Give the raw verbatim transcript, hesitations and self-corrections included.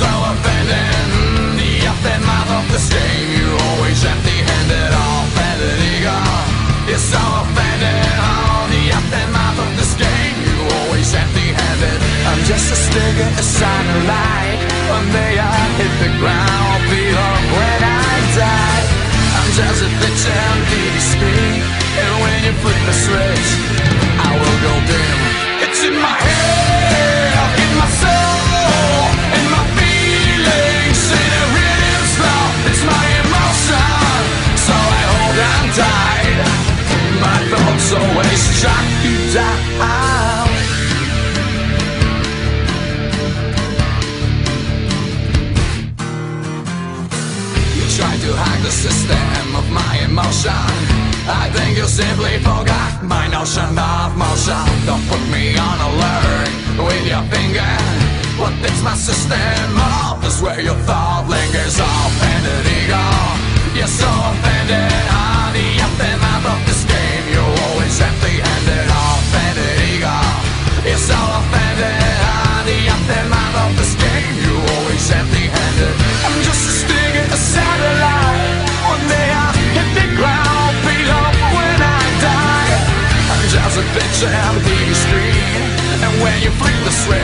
so offending. The aftermath of this game, you're always empty-handed, offended ego. You're so offended. Oh, the aftermath of this game, you're always empty-handed. I'm just a stick in a satellite. One day I hit the ground, feel up when I die. I'm just a bitch on T V screen, and when you flip the switch, I will go dim. It's in my head, in my soul, in my feelings, in a rhythm slow. It's my emotion, so I hold on tight. My thoughts always track you down. You try to hack the system of my emotion. I think you simply forgot my notion of motion. Don't put me on alert with your finger. What fits my system off is where your thought lingers. Offended ego, you're so offended. On the aftermath of this game, you're always empty-handed. Offended ego, you're so offended. On the aftermath of this game, you're always empty-handed. I'm just a stick in a satellite. One day I'll hit the ground, beat up when I die. I'm just a bitch on T V screen, and when you flick the switch,